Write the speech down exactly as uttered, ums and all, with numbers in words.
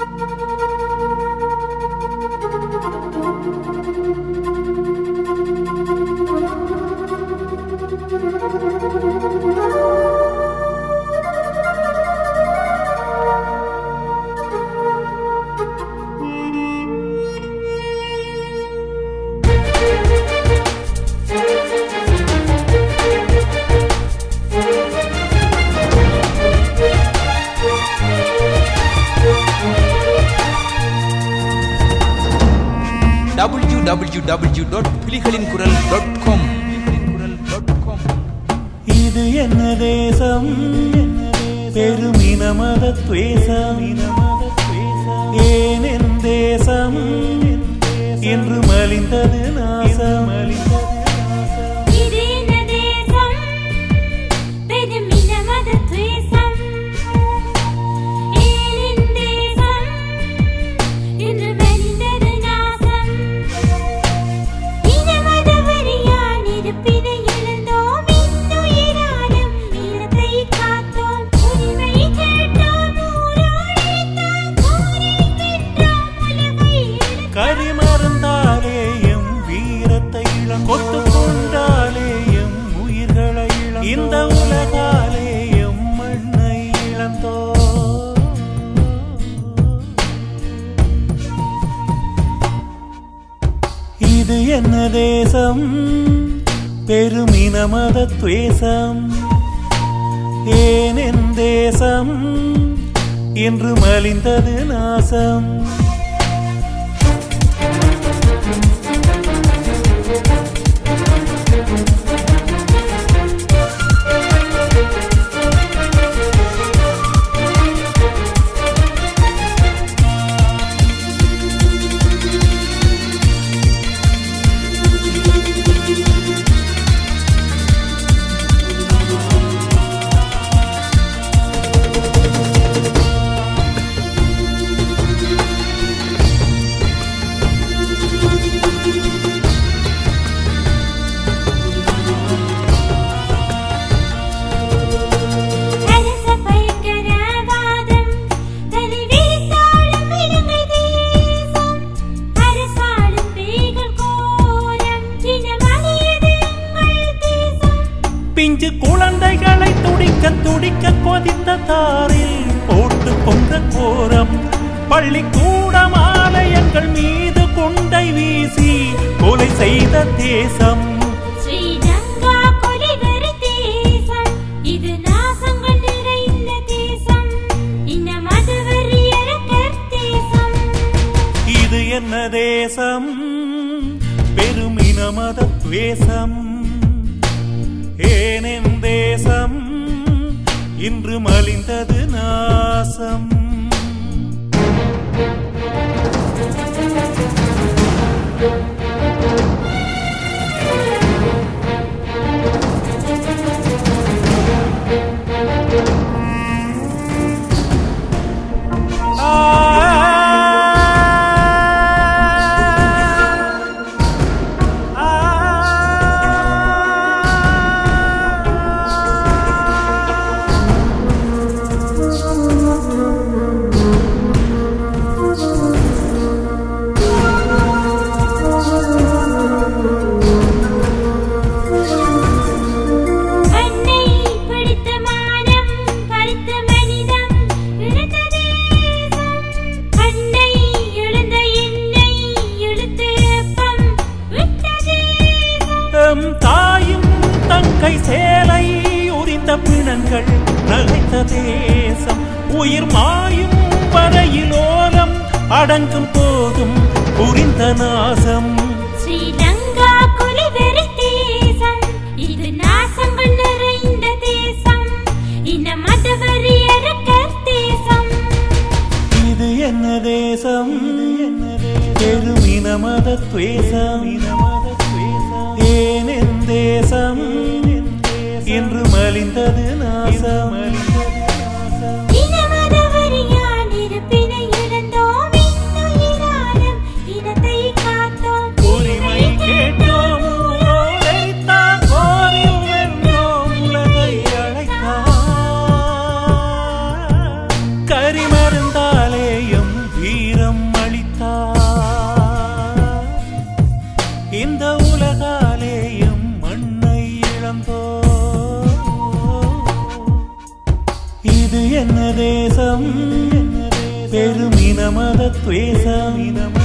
W W W dot புலிகளின் குரல் dot com. இது என்ன தேசம், பெருமின மத துவேஷம், ஏன் என் தேசம் என்று மலிந்தது நாசம். கரிமருந்தாலேயும் வீரத்தை இளம் கொத்து கொண்டாலேயும் உயிர்களை இளம் இந்த உலகாலேயும் மண்ணை இழந்தோ. இது என்ன தேசம், பெருமின மத துவேஷம், ஏன் என் தேசம் என்று மலிந்தது நாசம். பிஞ்சு குழந்தைகளை துடிக்க துடிக்க கொதித்த தாரில் போட்டு கொண்ட கோரம், பள்ளிக்கூடம் ஆலயங்கள் மீது குண்டை வீசி கொலை செய்த தேசம். ஸ்ரீலங்கா கொலைவெறி தேசம், இது நாசங்கள் நிறைந்த தேசம், இந்த மதவெறியரக்கர் தேசம். இது என்ன தேசம், பெருமின மத துவேஷம், ஏன் என் தேசம் இன்று மலிந்தது நாசம். தாயும் தங்கை சேலை உரிந்த பிணங்கள் நகைத்த தேசம், உயிர் மாயும் வரையிலோலம் அடங்கும் போதும் புரிந்த நாசம். ஸ்ரீலங்கா கொலைவெறி தேசம், இது நாசங்கள் நிறைந்த தேசம், இந்த மதவெறியரக்கர் தேசம். இது என்ன தேசம், பெருமின மத துவேஷம், ஏன் என் தேசம் என்று மலிந்தது நாசம். உரிமை கேட்டோம், உழைத்தார், போரில் வென்றோம், உலகை அழைத்தார். கரிமருந்தாலேயும் இழந்தோ. இது என்ன தேசம்? பெருமின மத துவேசம்.